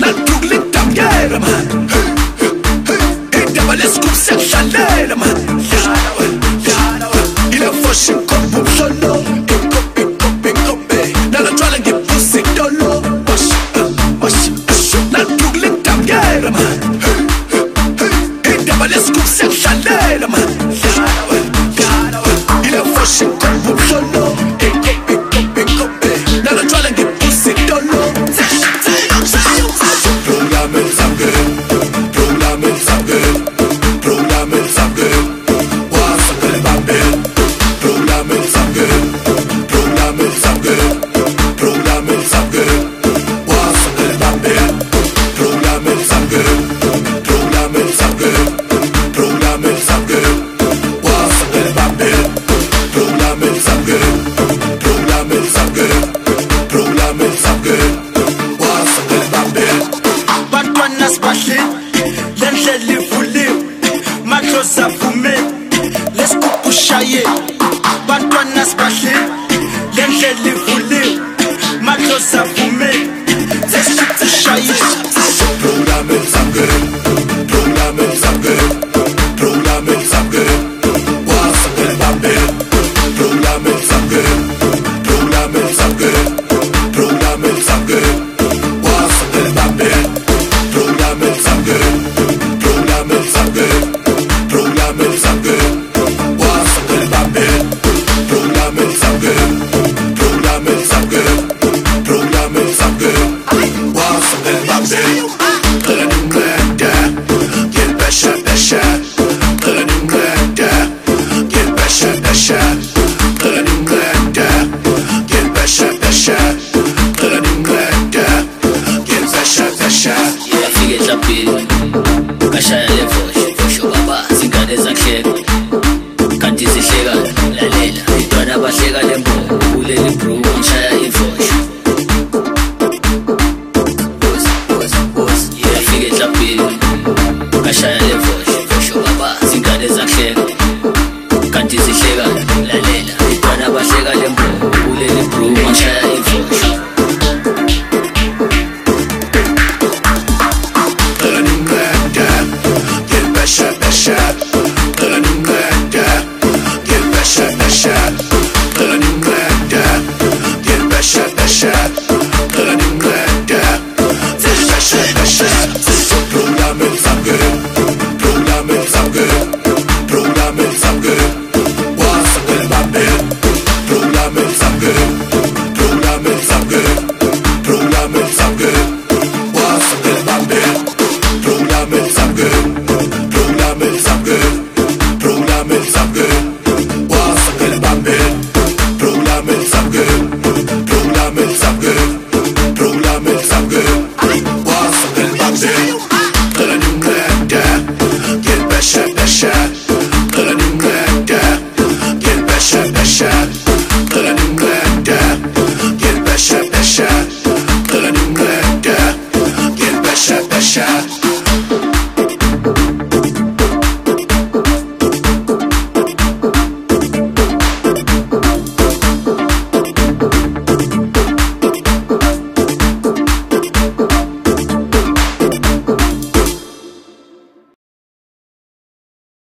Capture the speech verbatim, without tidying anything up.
nalidukula idamkela man. Indaba lesikhulu siyakudlalela man. Dlala wena, dlala wena. Ile foshi nkomba ubuhlolo, inkomba inkomba inkomba. Nalatshwala ngibusa itolo, wash wash wash. Nalidukula idamkela man. Indaba lesikhulu siyakudlalela man. Dlala wena, dlala wena. Ile foshi nkomba ubuhlolo, inkomba inkomba inkomba. Nalatshwala ngibusa itolo. Program is so good, program is so good, program is so good. What's up with Bambi? Program is so good, program is so good, program is so good. What's up with Bambi? Program is so good, program is so good, program is so good. What's up with Bambi? Program is so good, program is so good, program is so good. What's up with Bambi? Bantwana sibahle lendlela ivuliwe madlozi avume lesigubhu shaye. Bantwana sibahle lendlela ivuliwe madlozi avume lesigubhu shaye. Program is so good, program is so good, program is so good. What's up with Bambi? Program is so good, program is so good, program is so good. What's up with Bambi? Program is so good, program is so good, program is so good. What's up with Bambi? Program is so good, program is so good, program is so good. What's up with Bambi? Kırdım kırdı, gel beşe beşe. Kırdım kırdı, gel beşe beşe. Kırdım kırdı, gel beşe beşe. Kırdım kırdı, gel beşe beşe. Afike ehlabheni ngashaya le voice